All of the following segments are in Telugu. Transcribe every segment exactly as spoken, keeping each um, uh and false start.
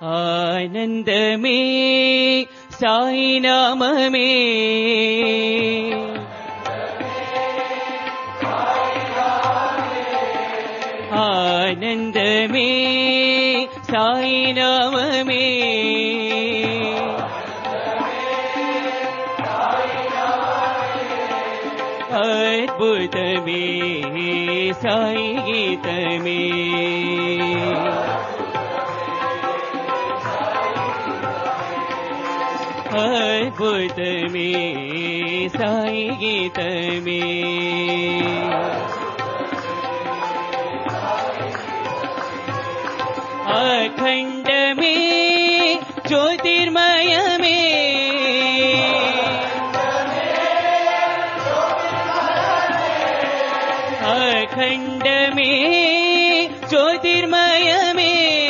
ఆనందమే సాయి నామమే ఆనందమే సాయి నామమే అద్భుతమే సాయి గీతమే అద్భుతమే సాయి గీతమే అఖండమే జ్యోతిర్మయమే అఖండమే జ్యోతిర్మయమే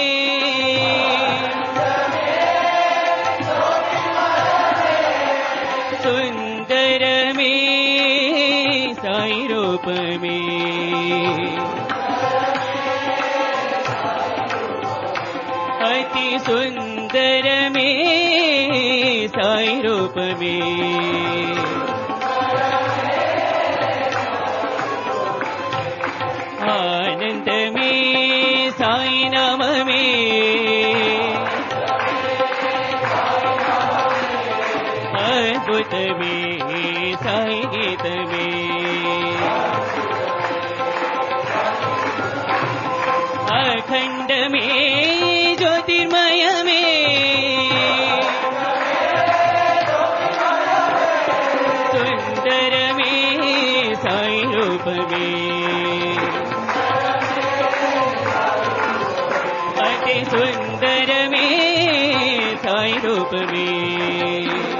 సుందరమే సాయి రూపమే అతి సుందరమే సాయి రూపమే ఆనందమే సాయి నామమే అద్భుతమే సాయి గీతమే అఖండమే జ్యోతిర్మయమే సుందరమే సాయి రూపమే అతి సుందరమే సాయి రూపమే